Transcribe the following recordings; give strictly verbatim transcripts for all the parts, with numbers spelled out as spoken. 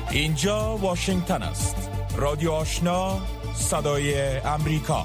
اینجا واشنگتن است. رادیو آشنا، صدای امریکا.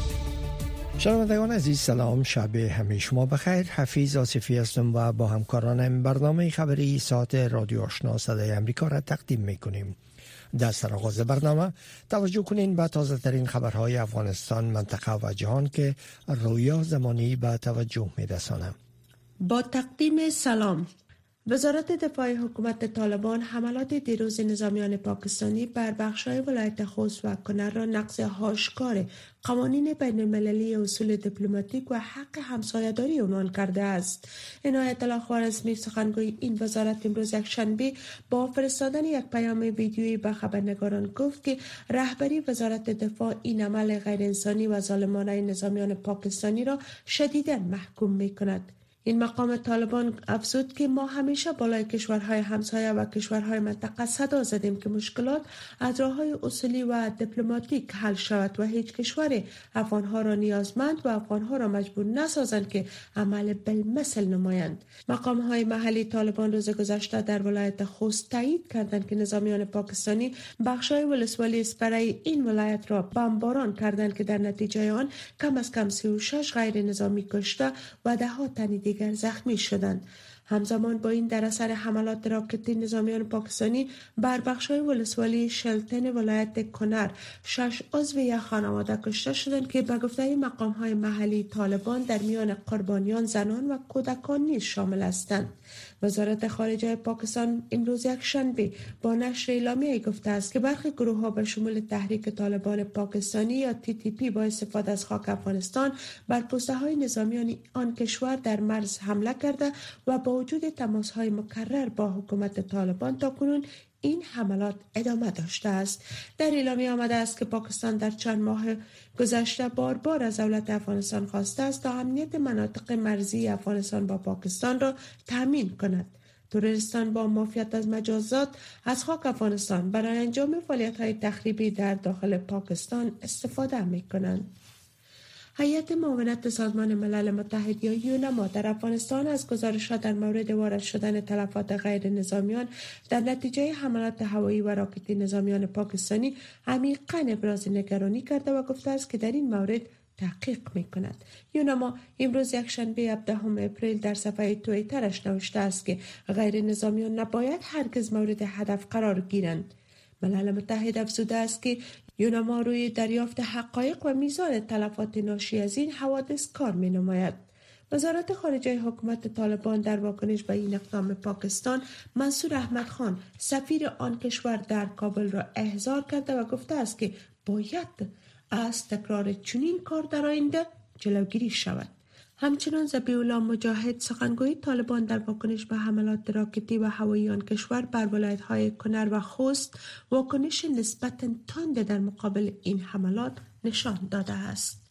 شنوندگان عزیز سلام، شب همه شما بخیر. حفیظ آصفی هستم و با همکارانم برنامه خبری ساعت رادیو آشنا صدای امریکا را تقدیم میکنیم. در سرآغاز برنامه توجه کنین به تازه ترین خبرهای افغانستان، منطقه و جهان که رویا زمانی به توجه میرسانم. با تقدیم سلام. وزارت دفاع حکومت طالبان حملات دیروز نظامیان پاکستانی بر بخش‌های ولایت خوست و کنر را نقض آشکار قوانین بین المللی اصول دیپلماتیک و حق همسایه‌داری عنوان کرده است. عنایت الله خوارزمی سخنگوی این وزارت امروز یکشنبه با فرستادن یک پیام ویدیویی به خبرنگاران گفت که رهبری وزارت دفاع این عمل غیرانسانی و ظالمانه نظامیان پاکستانی را شدیداً محکوم می‌کند. این مقام طالبان افزود که ما همیشه بالای کشورهای همسایه و کشورهای منطقه صدا زدیم که مشکلات از راه‌های اصولی و دیپلماتیک حل شود و هیچ کشور افغانها را نیازمند و افغانها را مجبور نسازند که عمل بالمثل نمایند. مقام‌های محلی طالبان روز گذشته در ولایت خوست تایید کردند که نظامیان پاکستانی بخش‌های ولسوالی اسپره‌ای این ولایت را بمباران کردند که در نتیجه آن کم از کم سی و شش غیر نظامی کشته و ده ها تن دیگر زخمی شدند. همزمان با این در اثر حملات راکتی نظامیان پاکستانی بر بخش‌های ولسوالی شلتن ولایت کنر شش عضو یک خانواده کشته شدند که به گفته مقام‌های محلی طالبان در میان قربانیان زنان و کودکان نیز شامل هستند. وزارت خارجه پاکستان امروز یکشنبه با نشر اعلامیه‌ای گفته است که برخی گروه‌ها به شمول تحریک طالبان پاکستانی یا تی تی پی با استفاده از خاک افغانستان بر پوسته‌های نظامیان آن کشور در مرز حمله کرده و با وجود تماس‌های مکرر با حکومت طالبان تاکنون این حملات ادامه داشته است. در اعلامیه آمده است که پاکستان در چند ماه گذشته بار بار از دولت افغانستان خواسته است تا امنیت مناطق مرزی افغانستان با پاکستان را تامین کند. تروریستان با معافیت از مجازات از خاک افغانستان برای انجام فعالیت‌های تخریبی در داخل پاکستان استفاده می‌کنند. هیئت معاونت سازمان ملل متحد یا یونما در افغانستان از گزارشات در مورد وارد شدن تلفات غیر نظامیان در نتیجه حملات هوایی و راکتی نظامیان پاکستانی عمیقاً ابراز نگرانی کرده و گفته است که در این مورد تحقیق می‌کند. یونما امروز یکشنبه هفدهم اپریل در صفحه توییترش نوشته است که غیر نظامیان نباید هرگز مورد هدف قرار گیرند. ملل متحد افزوده است که یونما روی دریافت حقایق و میزان تلفات ناشی از این حوادث کار می نماید. وزارت خارجه حکومت طالبان در واکنش به این اقدام پاکستان منصور احمد خان سفیر آن کشور در کابل را احضار کرده و گفته است که باید از تکرار چنین کار در آینده جلوگیری شود. همچنان ذبیح الله مجاهد سخنگوی طالبان در واکنش به حملات راکتی و هوایی آن کشور بر ولایت‌های کنر و خوست واکنش نسبتاً تند در مقابل این حملات نشان داده است.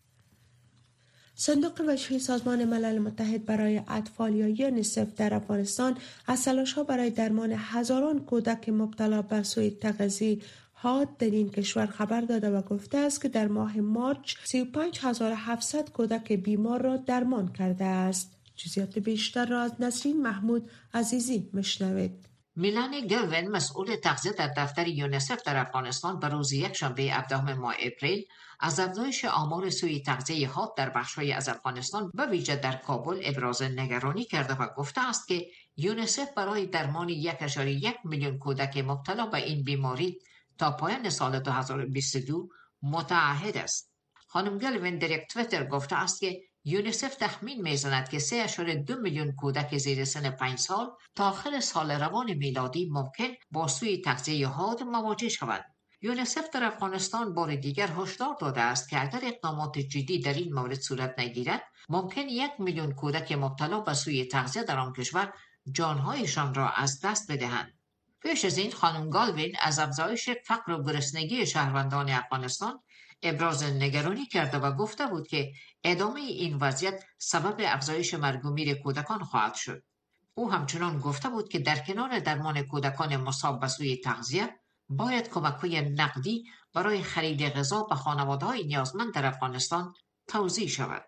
صندوق وجهی سازمان ملل متحد برای اطفال یا یونیسف در افغانستان از تلاش‌ها برای درمان هزاران کودک مبتلا به سوء تغذیه حاد در این کشور خبر داده و گفته است که در ماه مارچ سی و پنج هزار و هفتصد کودک بیمار را درمان کرده است. جزئیات بیشتر را از نسرین محمود عزیزی مشنوید. میلانی گلوین مسئول تغذیه در دفتر یونیسف در افغانستان به روز یکشنبه هفدهم ماه اپریل از افزایش آمار سوء تغذیه حاد در بخش‌های از افغانستان به ویژه در کابل ابراز نگرانی کرده و گفته است که یونیسف برای درمان یک ممیز یک میلیون کودک مبتلا به این بیماری تا پایان سال دو هزار و بیست و دو متعهد است. خانم گلوین در یک توییتر گفته است که یونیسف تخمین میزند که سه ممیز دو میلیون کودک زیر سن پنج سال تا آخر سال روان میلادی ممکن با سوء تغذیه حاد مواجه شوند. یونیسف در افغانستان بار دیگر هشدار داده است که اگر اقدامات جدی در این مورد صورت نگیرد ممکن یک میلیون کودک مبتلا به سوء تغذیه در آن کشور جانهایشان را از دست بدهند. پیش از این خانم گالوین از افزایش فقر و گرسنگی شهروندان افغانستان ابراز نگرانی کرده و گفته بود که ادامه این وضعیت سبب افزایش مرگ و میر کودکان خواهد شد. او همچنان گفته بود که در کنار درمان کودکان مصاب به سوء تغذیه باید کمک‌های نقدی برای خرید غذا به خانواده‌های نیازمند در افغانستان توزیع شود.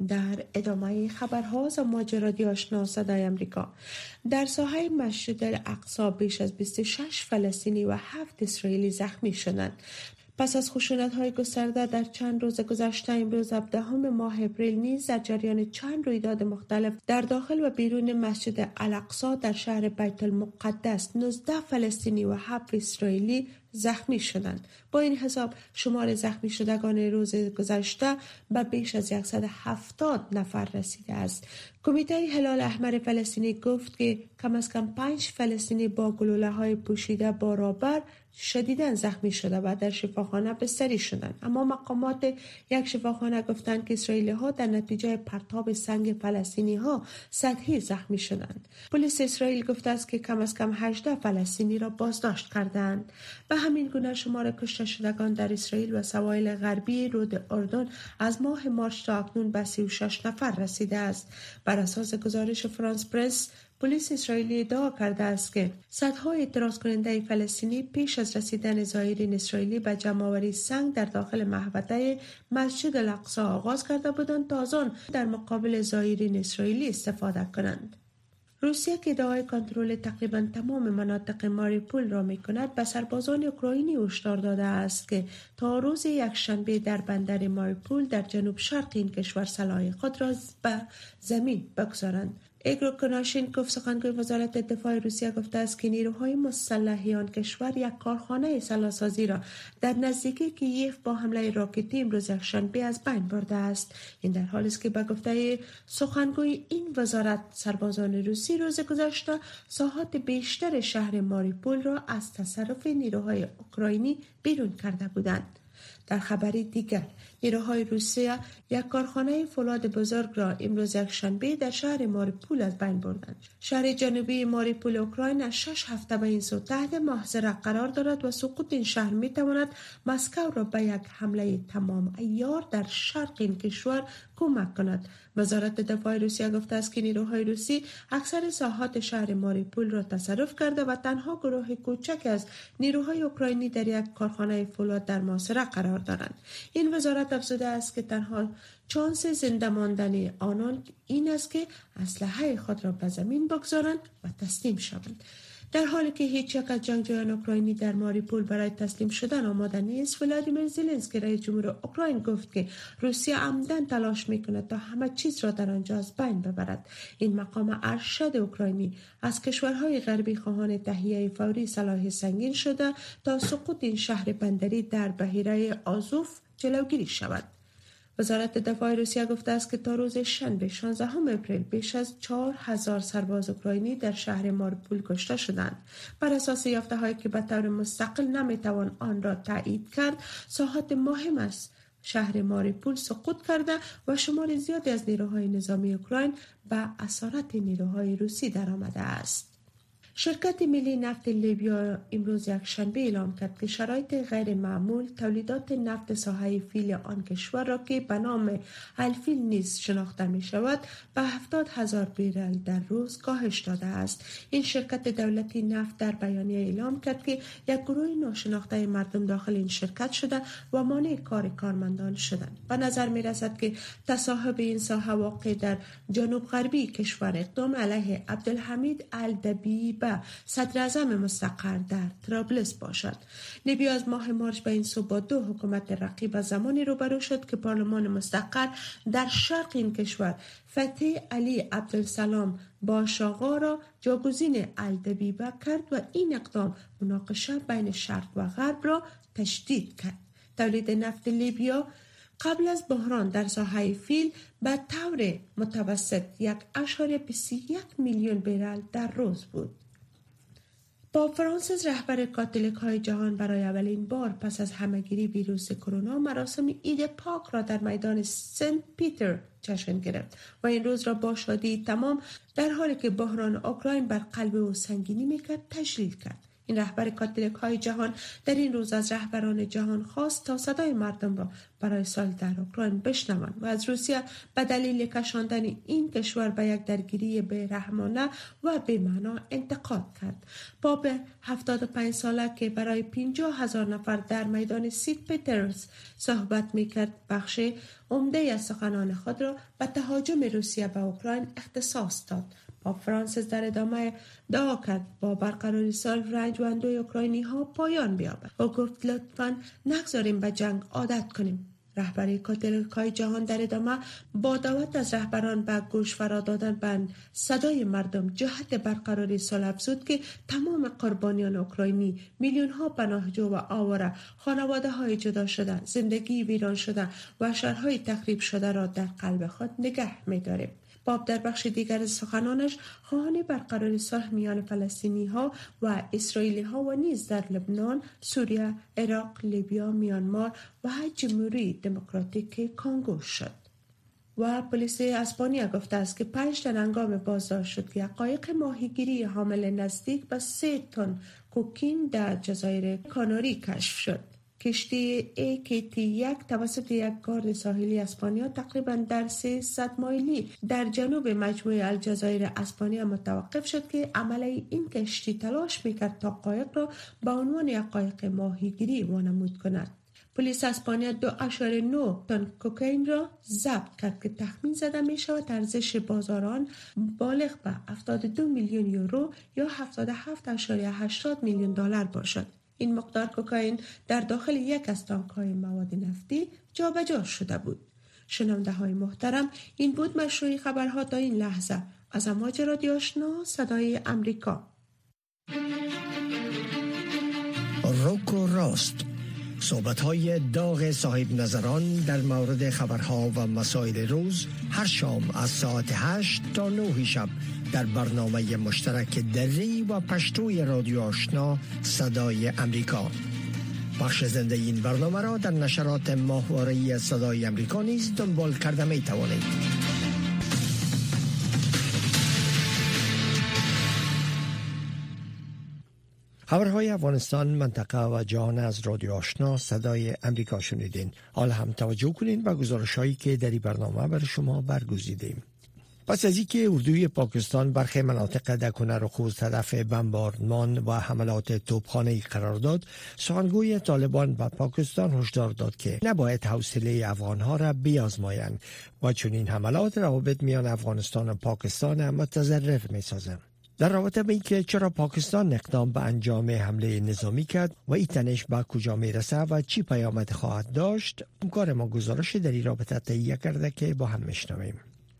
در ادامه خبرها از ماجرای آشنا صدای امریکا، در ساحه مسجد الاقصی بیش از بیست و شش فلسطینی و هفت اسرائیلی زخمی شدند. پس از خشونت‌های گسترده در چند روز گذشته، امروز هفدهم ماه اپریل نیز در جریان چند رویداد مختلف در داخل و بیرون مسجد الاقصی در شهر بیت المقدس نوزده فلسطینی و هفت اسرائیلی زخمی شدند. با این حساب شمار زخمی شدگان روز گذشته به بیش از صد و هفتاد نفر رسیده است. کمیته هلال احمر فلسطینی گفت که کم از کم پنج فلسطینی با گلوله‌های پوشیده با رابر شدیداً زخمی شده و در شفاخانه بستری شدند. اما مقامات یک شفاخانه گفتند که اسرائیلی‌ها در نتیجه پرتاب سنگ فلسطینی‌ها سطحی زخمی شدند. پلیس اسرائیل گفته است که کم از کم هجده فلسطینی را بازداشت کردند. به همین گونه شمار کشته شدگان در اسرائیل و سواحل غربی رود اردن از ماه مارس تا اکنون به سی و شش نفر رسیده است. بر اساس گزارش فرانس پرس، پلیس اسرائیلی ادعا کرده است که صدها اعتراض کننده فلسطینی پیش از رسیدن زائرین اسرائیلی به جمع‌آوری سنگ در داخل محوطه مسجد الاقصی آغاز کرده بودند تا از آن در مقابل زائرین اسرائیلی استفاده کنند. روسیه که ادعای کنترل تقریبا تمام مناطق ماریوپول را می‌کند، به سربازان اوکراینی هشدار داده است که تا روز یکشنبه در بندر ماریوپول در جنوب شرق این کشور سلاح خود را به زمین بگذارند. ایگور کناشینکوف سخنگوی وزارت دفاع روسیه گفته است که نیروهای مسلح آن کشور یک کارخانه سلاح‌سازی را در نزدیکی کییف با حمله راکتی امروز یکشنبه از بین برده است. این در حالی است که به گفته سخنگوی این وزارت، سربازان روسی روز گذشته ساحات بیشتر شهر ماریوپول را از تصرف نیروهای اوکراینی بیرون کرده بودند. در خبری دیگر، نیروهای روسیه یک کارخانه فولاد بزرگ را امروز یکشنبه در شهر ماریوپول از بین بردند. شهر جنوبی ماریوپول اوکراین از شش هفته به این سو تحت محاصره قرار دارد و سقوط این شهر می تواند مسکو را به یک حمله تمام عیار در شرق این کشور کمک کند. وزارت دفاع روسیه گفته است که نیروهای روسی اکثر ساحات شهر ماریوپول را تصرف کرده و تنها گروه کوچک از نیروهای اوکراینی در یک کارخانه فولاد در محاصره قرار دارند. این وزارت افزوده است که تنها چانس زنده ماندن آنان این است که اسلحه خود را به زمین بگذارند و تسلیم شوند. در حالی که هیچ یک از جنگجویان اوکراینی در ماریوپول برای تسلیم شدن آماده نیست، ولادیمیر زلنسکی رئیس جمهور اوکراین گفت که روسیه عمدن تلاش میکند تا همه چیز را در آنجا از بین ببرد. این مقام ارشد اوکراینی از کشورهای غربی خواهان تهیه فوری سلاح سنگین شده تا سقوط این شهر بندری در بحیره آزوف جلوگیری شود. وزارت دفاع روسیه گفته است که تا روز شنبه شانزدهم اپریل بیش از چهار هزار سرباز اوکراینی در شهر ماریوپول کشته شدند. بر اساس یافته‌هایی که به طور مستقل نمیتوان آن را تایید کرد، ساحات مهم است شهر ماریوپول سقوط کرده و شمار زیادی از نیروهای نظامی اوکراین به اسارت نیروهای روسی درآمده است. شرکت ملی نفت لیبیا امروز یکشنبه اعلام کرد که شرایط غیر معمول تولیدات نفت ساحه فیل آن کشور را که به نام الفیل نیز شناخته می شود به هفتاد هزار بیرل در روز کاهش داده است. این شرکت دولتی نفت در بیانیه اعلام کرد که یک گروه ناشناخته مردم داخل این شرکت شده و مانع کار کارمندان شدند. به نظر می رسد که تصاحب این ساحه واقع در جنوب غربی کشور اقدام علیه عبدالحمید الدبی به صدر اعظم مستقر در طرابلس باشد. لیبیا از ماه مارس به این سو با دو حکومت رقیب از زمانی روبرو شد که پارلمان مستقر در شرق این کشور فتح علی عبدالسلام باشاغا را جاگزین الدبیبه کرد و این اقدام مناقشه بین شرق و غرب را تشدید کرد. تولید نفت لیبیا قبل از بحران در ساحه فیل به طور متوسط یک اشاره بیست و یک میلیون بیرل در روز بود. پاپ فرانسیس رهبر کاتولیک های جهان برای اولین بار پس از همهگیری ویروس کرونا مراسم عید پاک را در میدان سنت پیتر جشن گرفت و این روز را با شادی تمام در حالی که بحران اوکراین بر قلب او سنگینی میکرد تجلیل کرد. این رهبر کاتولیک های جهان در این روز از رهبران جهان خواست تا صدای مردم را برای صلح در اوکراین بشنوند و از روسیه به دلیل کشاندن این کشور به یک درگیری بی‌رحمانه و بی‌معنا انتقاد کرد. پاپ هفتاد و پنج ساله که برای پنجاه هزار نفر در میدان سنت پیترز صحبت میکرد، بخش عمده از سخنان خود را به تهاجم روسیه به اوکراین اختصاص داد. پاپ فرانسیس در ادامه دعا کرد با برقراری صلح رنج و اندوه اوکراینی ها پایان بیابد. او گفت لطفاً نگذاریم به جنگ عادت کنیم. رهبری کاتولیک‌های جهان در ادامه با دعوت از رهبران به گوش فرا دادن به صدای مردم جهت برقراری صلح افزود که تمام قربانیان اوکراینی، میلیون ها پناهجو و آواره، خانواده های جدا شده، زندگی ویران شده و شهرهای تخریب شده را در قلب خود نگه می‌داریم. پاپ در بخش دیگر سخنانش خواهان برقراری صلح میان فلسطینی ها و اسرائیلی ها و نیز در لبنان، سوریه، عراق، لیبیا، میانمار و جمهوری دموکراتیک کنگو شد. و پلیس اسپانیا گفته است که پنج تن هنگام بازداشت شد که قایق ماهیگیری حامل نزدیک به سه تن کوکین در جزایر کاناری کشف شد. کشتی ای کی تی یک توسط یک گارد ساحلی اسپانیا تقریباً در سیصد مایلی در جنوب مجموعه الجزایر اسپانیا متوقف شد که عمله این کشتی تلاش میکرد تا قایق را به عنوان یک قایق ماهیگیری وانمود کند. پلیس اسپانیا دو اشاره نه تن کوکائین را ضبط کرد که تخمین زده می شود ارزش بازار آن بالغ به هفتاد و دو میلیون یورو یا هفتاد و هفت اشاره هشتاد میلیون دلار باشد. این مقدار کوکائین در داخل یک از تانک‌های مواد نفتی جابجا شده بود. شنونده های محترم، این بود مشروع خبرها تا این لحظه از امواج رادیو آشنا صدای امریکا. روک و راست، صحبت‌های داغ صاحب نظران در مورد خبرها و مسائل روز هر شام از ساعت هشت تا نه شب در برنامه مشترک دری و پشتوی رادیو آشنا صدای امریکا. بخش زنده این برنامه را در نشرات ماهواره‌ای صدای امریکا نیز دنبال کرده می توانید. خبرهای افغانستان، منطقه و جهان از رادیو آشنا صدای امریکا شنیدین. حالا هم توجه کنین و گزارش‌هایی که در این برنامه برای شما برگزیدیم. پس از اینکه اردوی پاکستان برخی مناطق در کنر و خوست هدف بمباردمان و حملات توپخانه‌ای قرار داد، سخنگوی طالبان به پاکستان هشدار داد که نباید حوصله افغانها را بیازمایند و چون این حملات روابط میان افغانستان و پاکستان متضرر می‌سازند. در رابطه با اینکه چرا پاکستان اقدام به انجام حمله نظامی کرد و این تنش به کجا میرسه و چی پیامد خواهد داشت، همکار ما گزارش در این رابطه تهیه کرده که با هم میشنویم.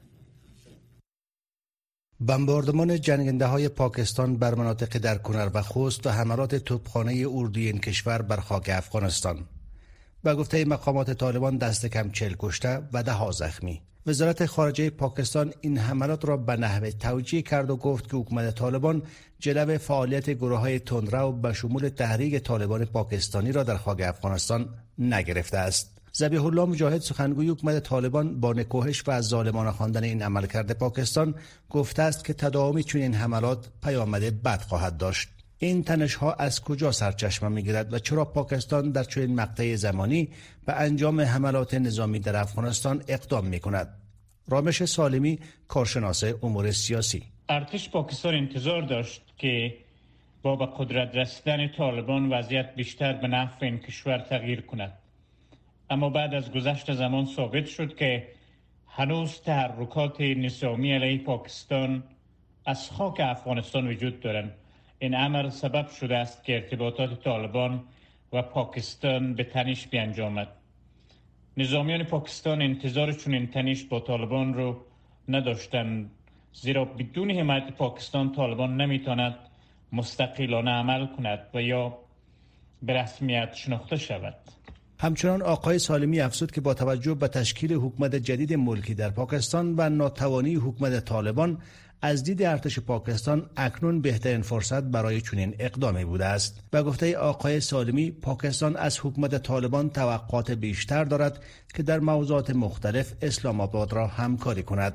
بمباردمان جنگنده های پاکستان بر مناطق در کنر و خوست و حملات توپخانه اردوی این کشور بر خاک افغانستان. به گفته مقامات طالبان دست کم چهل کشته و ده ها زخمی. وزارت خارجه پاکستان این حملات را به نحو توجیه کرد و گفت که حکومت طالبان جلو فعالیت گروه‌های تندرو به شمول تحریک طالبان پاکستانی را در خاک افغانستان نگرفته است. ذبیح الله مجاهد، سخنگوی حکومت طالبان، با نکوهش و از ظالمانه خواندن این عملکرد پاکستان گفته است که تداوم چنین حملات پیامد بد خواهد داشت. این تنش‌ها از کجا سرچشمه می‌گیرد و چرا پاکستان در چنین مقطع زمانی به انجام حملات نظامی در افغانستان اقدام می‌کند؟ رامش سالمی، کارشناس امور سیاسی: ارتش پاکستان انتظار داشت که با به قدرت رسیدن طالبان وضعیت بیشتر به نفع این کشور تغییر کند، اما بعد از گذشت زمان ثابت شد که هنوز تحرکات نظامی علیه پاکستان از خاک افغانستان وجود دارند. این امر سبب شده است که ارتباطات طالبان و پاکستان به تنش بیانجامد. نظامیان پاکستان انتظار چنین تنش با طالبان رو نداشتند، زیرا بدون حمایت پاکستان طالبان نمیتواند مستقلانه عمل کند و یا به رسمیت شناخته شود. همچنان آقای سالمی افزود که با توجه به تشکیل حکومت جدید ملکی در پاکستان و ناتوانی حکومت طالبان، از دید ارتش پاکستان اکنون بهترین فرصت برای چنین اقدامی بوده است. به گفته آقای سالمی، پاکستان از حکومت طالبان توقعات بیشتر دارد که در موضوعات مختلف اسلام آباد را همکاری کند.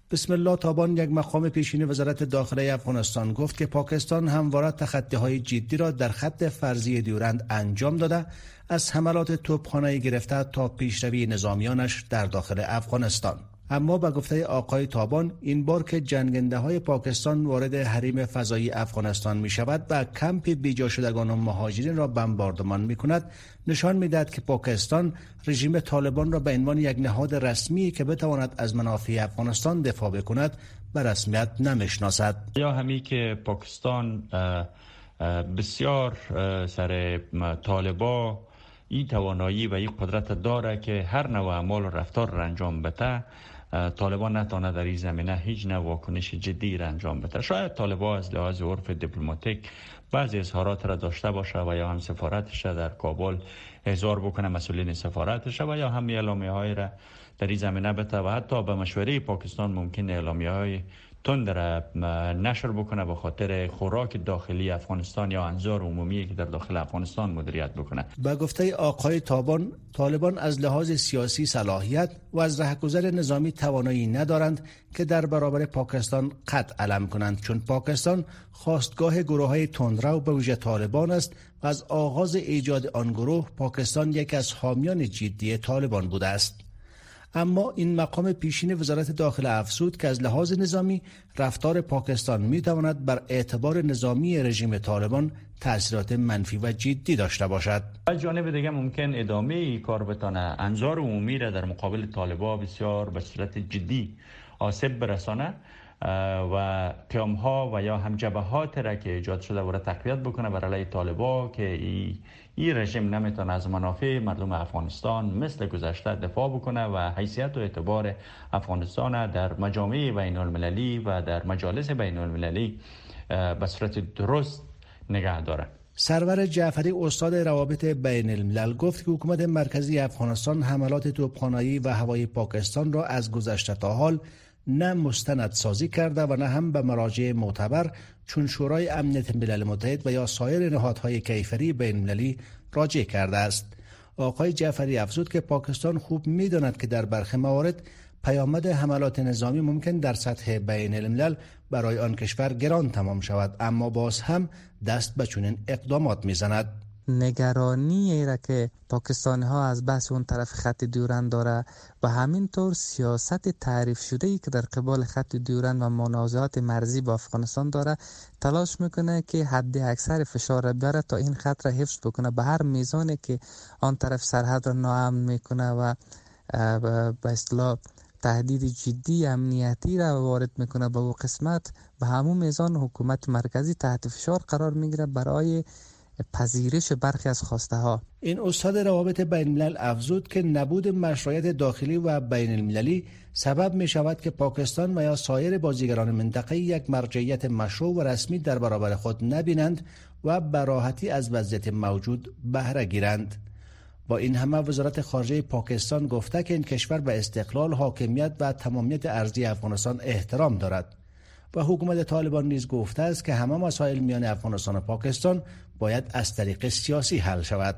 بسم الله تابان، یک مقام پیشین وزارت داخله افغانستان، گفت که پاکستان همواره تخطی‌های جدی را در خط فرضی دیورند انجام داده، از حملات توپخانه‌ای گرفته تا پیشروی نظامیانش در داخل افغانستان. اما به گفته آقای تابان، این بار که جنگنده‌های پاکستان وارد حریم فضایی افغانستان می شود و کمپ بیجا شدگان و مهاجرین را بمباردمان می کند، نشان می دهد که پاکستان رژیم طالبان را به عنوان یک نهاد رسمی که بتواند از منافع افغانستان دفاع بکند به رسمیت نمیشناسد. یا همی که پاکستان بسیار سر طالبا این توانایی و این قدرت داره که هر نوع اعمال و رفتار را انجام بده، طالبان نتونه در این زمینه هیچ نوع واکنش جدی را انجام بده. شاید طالبان از لحاظ عرف دیپلماتیک بعضی اظهارات را داشته باشه و یا هم سفارتش در کابل احضار بکنه، مسئولین سفارتش، و یا هم اعلامیه‌های را در این زمینه بده و حتی به مشوره پاکستان ممکن اعلامیه‌های تند را نشر بکنه به خاطر خوراک داخلی افغانستان یا انظار عمومی که در داخل افغانستان مدیریت بکنه. به گفته آقای تابان، طالبان از لحاظ سیاسی صلاحیت و از رهگذر نظامی توانایی ندارند که در برابر پاکستان قد علم کنند، چون پاکستان خواستگاه گروه‌های تندرو به ویژه طالبان است و از آغاز ایجاد آن گروه پاکستان یکی از حامیان جدی طالبان بوده است. اما این مقام پیشین وزارت داخله افزود که از لحاظ نظامی رفتار پاکستان میتواند بر اعتبار نظامی رژیم طالبان تأثیرات منفی و جدی داشته باشد. از جانب دیگه ممکن ادامه ای کار بتانه انظار عمومی را در مقابل طالبان بسیار به صورت جدی آسیب برسانه و قیام‌ها و یا هم جبهات را که ایجاد شده و را تقویت بکنه بر علیه طالبان که ای این رژیم نمیتونه از منافع مردم افغانستان مثل گذشته دفاع بکنه و حیثیت و اعتبار افغانستان در مجامع بین المللی و در مجالس بین المللی به صورت درست نگه داره. سرور جعفری، استاد روابط بین الملل، گفت که حکومت مرکزی افغانستان حملات توپخانه‌ای و هوایی پاکستان را از گذشته تا حال نه مستندسازی کرده و نه هم به مراجع معتبر چون شورای امنیت ملل متحد و یا سایر نهادهای کیفری بین المللی راجع کرده است. آقای جعفری افزود که پاکستان خوب می‌داند که در برخی موارد پیامد حملات نظامی ممکن در سطح بین الملل برای آن کشور گران تمام شود، اما باز هم دست به چنین اقدامات می‌زند. نگرانی را که پاکستانی ها از بحث اون طرف خط دیورند داره و همینطور سیاست تعریف شده ای که در قبال خط دیورند و منازعات مرزی با افغانستان داره، تلاش میکنه که حد اکثر فشار را بیاره تا این خط را حفظ بکنه به هر میزانی که آن طرف سرحد را ناامن میکنه و به اصطلاح تهدید جدی امنیتی را وارد میکنه به اون قسمت، به همون میزان حکومت مرکزی تحت فشار قرار میگیره برای پذیرش برخی از خواسته ها. این استاد روابط بین الملل افزود که نبود مشروعیت داخلی و بین المللی سبب می شود که پاکستان و یا سایر بازیگران منطقه یک مرجعیت مشروع و رسمی در برابر خود نبینند و به راحتی از وضعیت موجود بهره گیرند. با این همه وزارت خارجه پاکستان گفته که این کشور به استقلال، حاکمیت و تمامیت ارضی افغانستان احترام دارد و حکومت طالبان نیز گفته است که همه مسائل میان افغانستان و پاکستان باید از طریق سیاسی حل شود.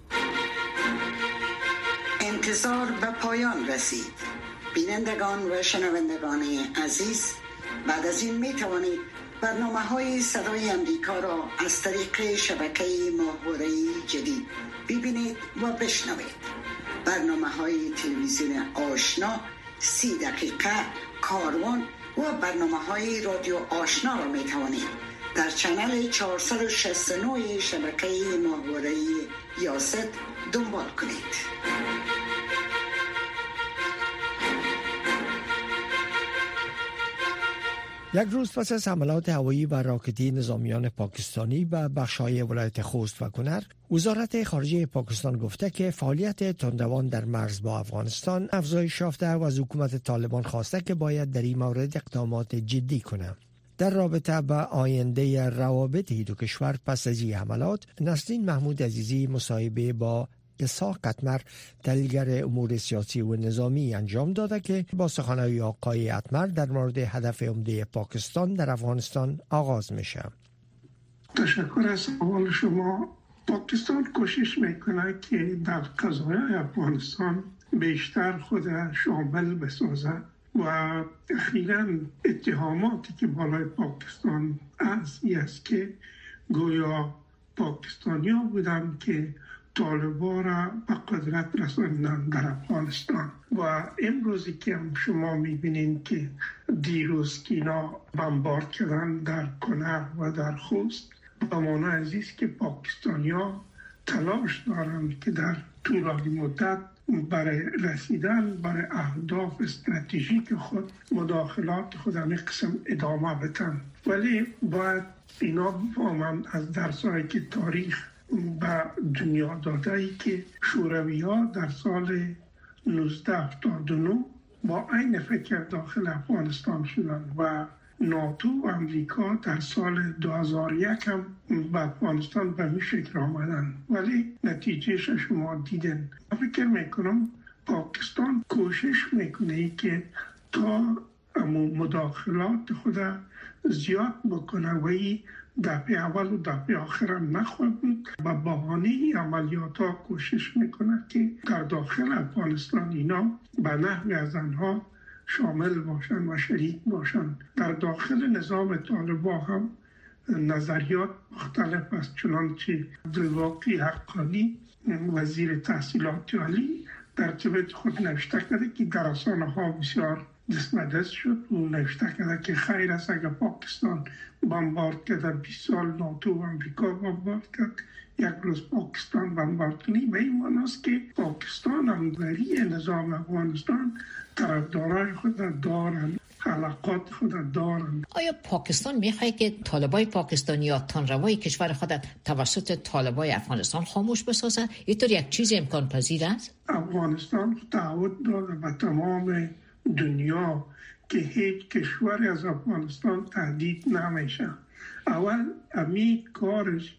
انتظار به پایان رسید. بینندگان و شنوندگان عزیز، بعد از این می توانید برنامه های صدای امریکا را از طریق شبکه ماهواره‌ای جدید ببینید و بشنوید. برنامه های تلویزیون آشنا، سی دقیقه، کاروان و برنامه های رادیو آشنا را می توانید در چنل چهارصد و شصت و نه شبکه ماهواره‌ای یاست دنبال کنید. یک روز پس از حملات هوایی و راکتی نظامیان پاکستانی به بخش‌های ولایت خوست و کنر، وزارت خارجه پاکستان گفته که فعالیت تندروان در مرز با افغانستان افزایش یافته و از حکومت طالبان خواسته که باید در این مورد اقدامات جدی کنه. در رابطه با آینده روابط دو کشور پس از این حملات، نسرین محمود عزیزی مصاحبه با اسحاق قطمر، تحلیلگر امور سیاسی و نظامی انجام داده که با سخنهای آقای قطمر در مورد هدف عمده پاکستان در افغانستان آغاز میشه. تشکر از سوال شما. پاکستان کوشش میکنه که در قضایای افغانستان بیشتر خود شامل بسازه و اخیراً اتهاماتی که بالای پاکستان است این است که گویا پاکستانیا بودن که طالبان را به قدرت رساندن در افغانستان و امروزی که شما میبینید که دیروز که اینا بمبارد کردن در کنر و در خوست به معنی عزیز که پاکستانیا تلاش دارند که در طولانی مدت برای رسیدن برای اهداف استراتژیک خود مداخلات خود همه قسم ادامه بدن، ولی باید اینا بفهمند از درسایی که تاریخ به دنیا داده ای که شوروی ها در سال نوزده هفتاد و نه با این فکر داخل افغانستان شدن و ناتو و امریکا در سال دو هزار و یک هم به افغانستان به می شکل آمدن، ولی نتیجهش شما دیدن. فکر میکنم پاکستان کوشش میکنه که تا مداخلات خود زیاد بکنه و ای دفعه اول و دفعه آخر هم نخواهد بود. با بهانه عملیات ها کوشش میکنه که در داخل افغانستان اینا به نحوی از آنها شامل باشن و شریک باشن. در داخل نظام طالبان هم نظریات مختلف است، چنانچه عبدالواقی حقانی وزیر تحصیلات عالی در توییت خود نوشته کرده که در رسانه ها بسیار دست به دست شد و نوشته کرده که خیر است اگر پاکستان بمبارد کرده بیست سال ناتو و امریکا بمبارد کرد یک روز پاکستان بمبارد کنی. به این معنی است که پاکستان هم بری نظام افغانستان طرفدارای خود دارن، علاقات خود دارن. آیا پاکستان میخواد که طالبای پاکستانی یا تانروای کشور خود توسط طالبای افغانستان خاموش بسازد؟ اینطور یک چیز امکان پذیر است؟ افغانستان تعهد داده به تمام دنیا که هیچ کشوری از افغانستان تهدید نمیشه. اول امی کارش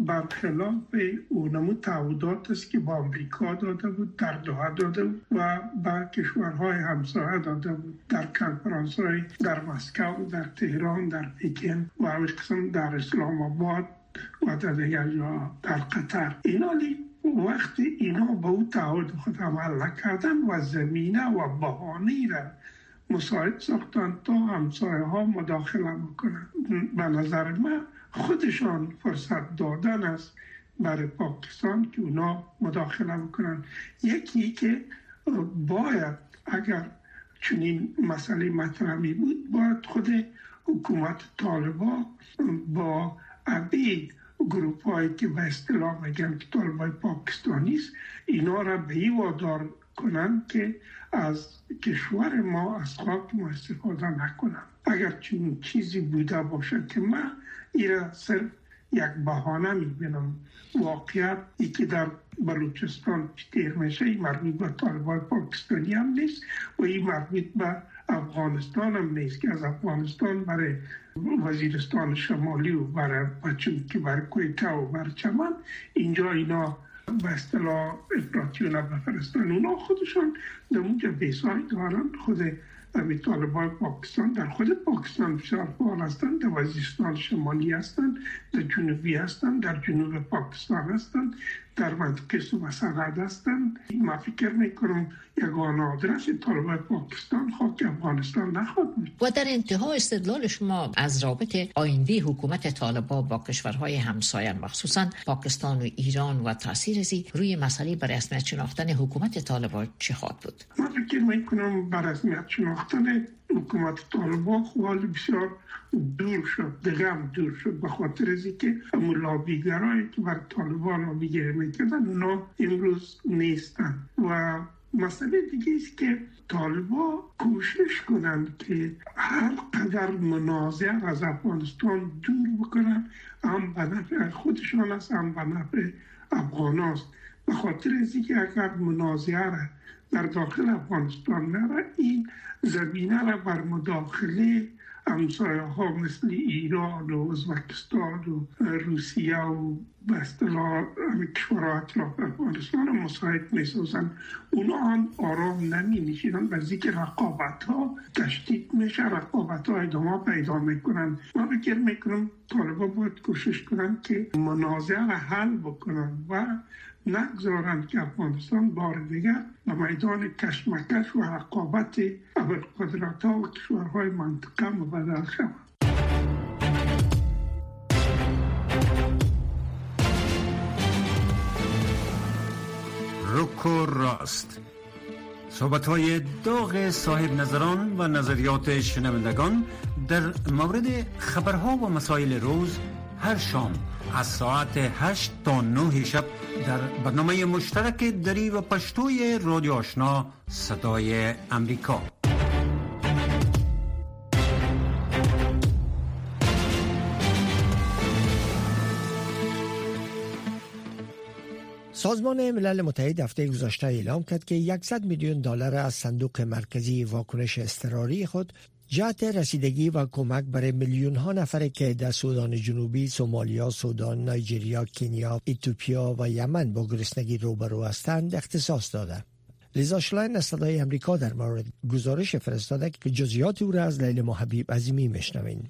برخلاف اونمو تعهدات است که با امریکا داده بود، در دوحه داده بود و با کشورهای همسایه داده بود، در کنفرانس های در مسکو، در تهران، در پکن و همش قسم در اسلام آباد و در دیگر در قطر. اینا وقتی اینا با او تعهد خود عمل نکردن و زمینه و بهانه را مساعد ساختن تا همسایه ها مداخله بکنن. به نظر من خودشان فرصت دادن است برای پاکستان که اونا مداخله بکنن. یکی که باید اگر چنین مسئله مطرحی بود باید خود حکومت طالبان با ابی گروپ هایی که به اصطلاح میگن که طالبای پاکستانی است اینا را به این وادار کنن که از کشور ما از خاک ما استفاده نکنن. اگر چنین چیزی بوده باشه که من ایرا صرف یک بهانه میبینم. واقعیت ای که در بلوچستان تیر میشه این مربوط به طالبان پاکستانی هم نیست و این مربوط به افغانستان هم نیست که از افغانستان برای وزیرستان شمالی و برای بچون که برای کویته و برای چمن اینجا اینا به اصطلاح افراطیون بفرستن. اونا خودشان در اونجا بیسایی دارن. خود امی طالبان پاکستان در خود پاکستان بسیار فعال هستند، در وزیرستان شمالی هستند، در جنوبی هستند، در جنوب پاکستان هستند، در منطقه صوبه سرحد هستند. من فکر میکنم یگانه آدرس طالبان پاکستان خاک افغانستان نخواهد بود. و در انتها استدلال شما از رابطه آینده حکومت طالبان با کشورهای همسایه مخصوصا پاکستان و ایران و تاثیر ازی روی مسئله به رسمیت شناختن حکومت طالبان چه خواهد بود؟ من فکر میکنم به رسمیت شناختن حکومت طالبان خواهد بسیار دور شد، دیگه هم دور شد، به خاطر ازی که همون لابیگرایی که بر طالبان لابیگری میکردن اونا امروز نیستن. و مسئله دیگه است که طالبان کوشش کنند که هر قدر منازعه از افغانستان دور بکنن، هم به نفع خودشان است هم به نفع افغان است. به خاطر ازی که اگر منازعه را در داخل افغانستان نره این زمینه را بر مداخله همسایه ها مثل ایران و ازبکستان و روسیه و به اصطلاح کشورها اطراف افغانستان را مساعد می سازن. اونا هم آرام نمی نشینن و ذکر رقابت ها تشدید میشه، رقابت ها ادامه پیدا میکنن. من فکر میکنم طالبان باید کوشش کنن که منازعه را حل بکنن و نگذارند که افغانستان بار دیگر به میدان کشمکش و رقابت ابرقدرت‌ها و کشورهای منطقه مبدل شود. رک و راست، صحبت‌های داغ صاحب نظران و نظریات شنوندگان در مورد خبرها و مسائل روز هر شام از ساعت هشت تا نه شب در برنامه مشترک دری و پشتوی رادیو آشنا صدای امریکا. سازمان ملل متحد هفته گذشته اعلام کرد که صد میلیون دلار از صندوق مرکزی واکنش اضطراری خود جهت رسیدگی و کمک برای میلیون ها نفر که در سودان جنوبی، سومالیا، سودان، نایجریا، کنیا، اتیوپیا و یمن با گرسنگی روبرو هستند اختصاص داده. لیزا شلاین از صدای امریکا در مورد گزارش فرستاده که جزئیات او را از لیلا محبیب عظیمی میشنوین.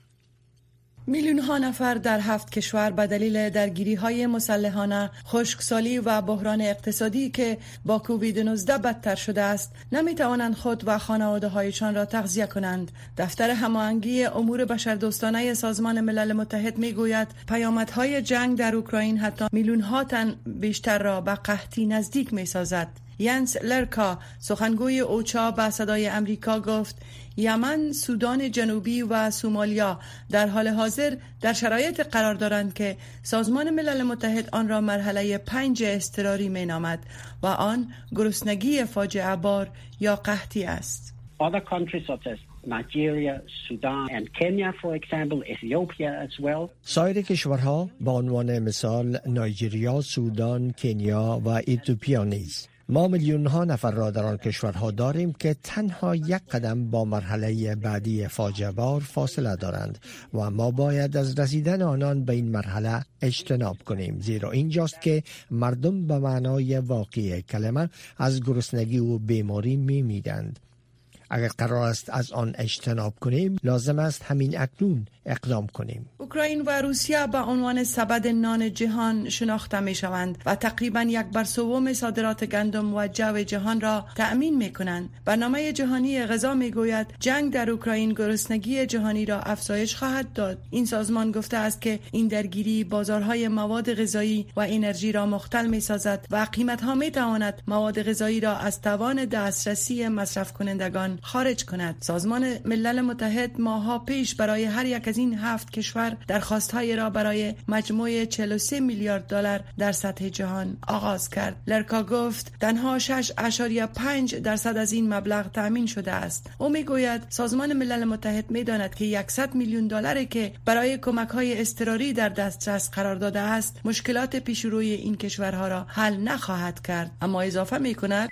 میلیون ها نفر در هفت کشور به دلیل درگیری های مسلحانه، خشکسالی و بحران اقتصادی که با کووید نوزده بدتر شده است، نمی توانند خود و خانواده هایشان را تغذیه کنند. دفتر هماهنگی امور بشردوستانه سازمان ملل متحد می گوید پیامدهای جنگ در اوکراین حتی میلیون ها تن بیشتر را به قحطی نزدیک می سازد. ینس لرکا، سخنگوی اوچا، به صدای امریکا گفت یمن، سودان جنوبی و سومالیا در حال حاضر در شرایط قرار دارند که سازمان ملل متحد آن را مرحله پنج اضطراری می نامد و آن گرسنگی فاجعه بار یا قحطی است. Other countries such as Nigeria, Sudan and Kenya, for example, Ethiopia as well. سایر کشورها به عنوان مثال نایجریا، سودان، کنیا و اتیوپیا نیز. ما میلیون ها نفر را در آن کشورها داریم که تنها یک قدم با مرحله بعدی فاجعه بار فاصله دارند و ما باید از رسیدن آنان به این مرحله اجتناب کنیم، زیرا اینجاست که مردم به معنای واقعی کلمه از گرسنگی و بیماری میمیرند. اگر قرار است از آن اجتناب کنیم، لازم است همین اکنون اقدام کنیم. اوکراین و روسیه به عنوان سبد نان جهان شناخته می شوند و تقریبا یک بر سوم صادرات گندم و جو جهان را تأمین می کنند. برنامه جهانی غذا می گوید جنگ در اوکراین گرسنگی جهانی را افزایش خواهد داد. این سازمان گفته است که این درگیری بازارهای مواد غذایی و انرژی را مختل می سازد و قیمتها می تواند مواد غذایی را از توان دسترسی مصرف کنندگان خارج کند. سازمان ملل متحد ماه‌ها پیش برای هر یک از این هفت کشور درخواست‌های را برای مجموع چهل و سه میلیارد دلار در سطح جهان آغاز کرد. لرکا گفت تنها شش ممیز پنج درصد از این مبلغ تأمین شده است. او میگوید سازمان ملل متحد می‌داند که صد میلیون دلاری که برای کمک‌های اضطراری در دسترس قرار داده است، مشکلات پیش روی این کشورها را حل نخواهد کرد. اما اضافه می‌کند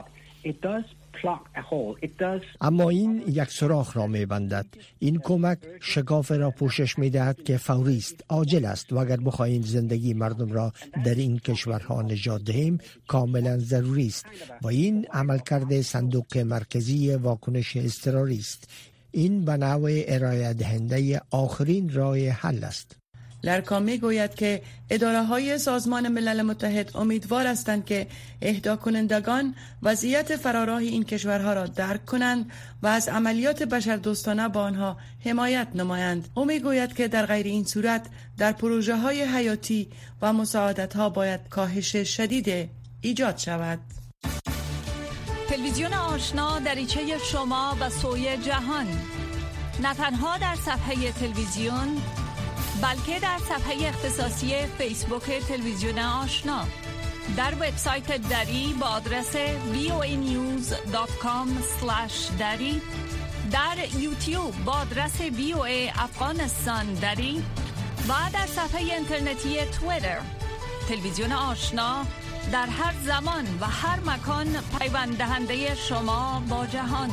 اما این یک سوراخ را می‌بندد. این کمک شکاف را پوشش می‌دهد که فوری است، عاجل است و اگر بخواهیم زندگی مردم را در این کشورها نجات دهیم کاملا ضروری است و این عملکرد صندوق مرکزی واکنش اضطراری است. این به نوع ارائه دهنده آخرین راه حل است. لرکا می گوید که اداره های سازمان ملل متحد امیدوار هستند که اهدا کنندگان وضعیت فراراه این کشورها را درک کنند و از عملیات بشردوستانه با آنها حمایت نمایند. او می گوید که در غیر این صورت در پروژه های حیاتی و مساعدت ها باید کاهش شدید ایجاد شود. تلویزیون آشنا دریچه شما و سوی جهان، نه تنها در صفحه تلویزیون بلکه در صفحه اختصاصی فیسبوک تلویزیون آشنا، در وبسایت دری با آدرس وی او ای نیوز دات کام اسلش دری، در یوتیوب با آدرس وی او ای افغانستان دری و در صفحه اینترنتی توییتر. تلویزیون آشنا در هر زمان و هر مکان پیوند دهنده شما با جهان.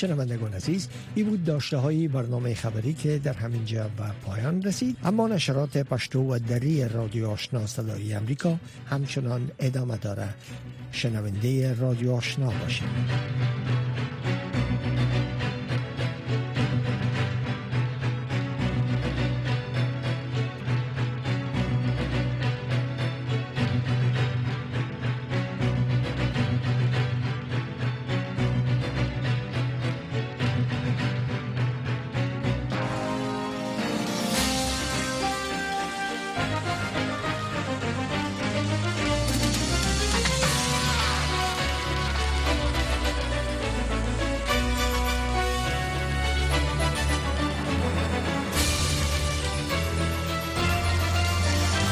شنوندگان عزیز، این بود داشته های برنامه خبری که در همینجا به پایان رسید، اما نشرات پشتو و دری رادیو آشنا صدای امریکا همچنان ادامه داره. شنونده رادیو آشنا باشید.